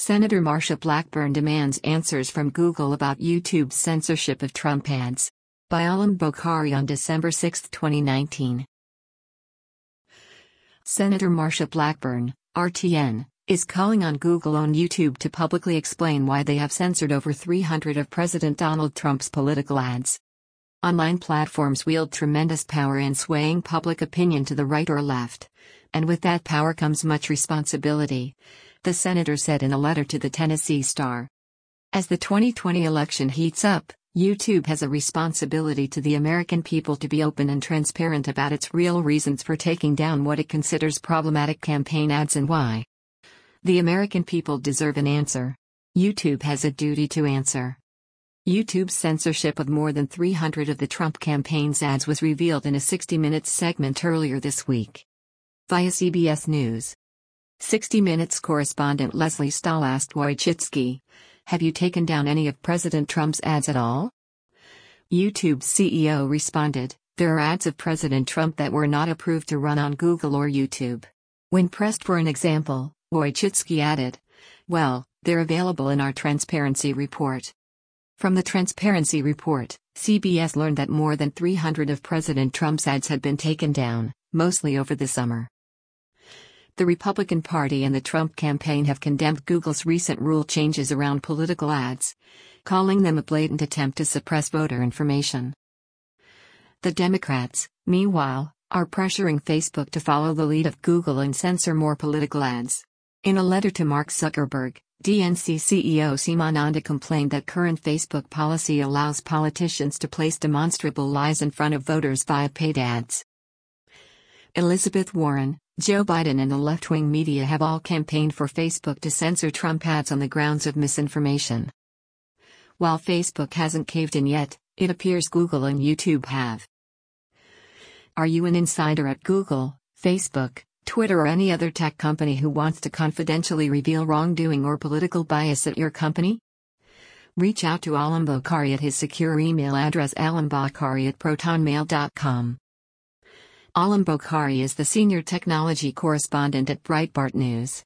Senator Marsha Blackburn demands answers from Google about YouTube's censorship of Trump ads. By Alam Bokhari on December 6, 2019. Senator Marsha Blackburn, RTN, is calling on Google on YouTube to publicly explain why they have censored over 300 of President Donald Trump's political ads. Online platforms wield tremendous power in swaying public opinion to the right or left. And with that power comes much responsibility, the senator said in a letter to the Tennessee Star. As the 2020 election heats up, YouTube has a responsibility to the American people to be open and transparent about its real reasons for taking down what it considers problematic campaign ads and why. The American people deserve an answer. YouTube has a duty to answer. YouTube's censorship of more than 300 of the Trump campaign's ads was revealed in a 60 Minutes segment earlier this week. Via CBS News. 60 Minutes correspondent Lesley Stahl asked Wojcicki, "Have you taken down any of President Trump's ads at all?" YouTube's CEO responded, "There are ads of President Trump that were not approved to run on Google or YouTube." When pressed for an example, Wojcicki added, "Well, they're available in our transparency report." From the transparency report, CBS learned that more than 300 of President Trump's ads had been taken down, mostly over the summer. The Republican Party and the Trump campaign have condemned Google's recent rule changes around political ads, calling them a blatant attempt to suppress voter information. The Democrats, meanwhile, are pressuring Facebook to follow the lead of Google and censor more political ads. In a letter to Mark Zuckerberg, DNC CEO Seema Nanda complained that current Facebook policy allows politicians to place demonstrable lies in front of voters via paid ads. Elizabeth Warren, Joe Biden and the left-wing media have all campaigned for Facebook to censor Trump ads on the grounds of misinformation. While Facebook hasn't caved in yet, it appears Google and YouTube have. Are you an insider at Google, Facebook, Twitter or any other tech company who wants to confidentially reveal wrongdoing or political bias at your company? Reach out to Alam Bokhari at his secure email address alambokhari@protonmail.com. Alam Bokhari is the senior technology correspondent at Breitbart News.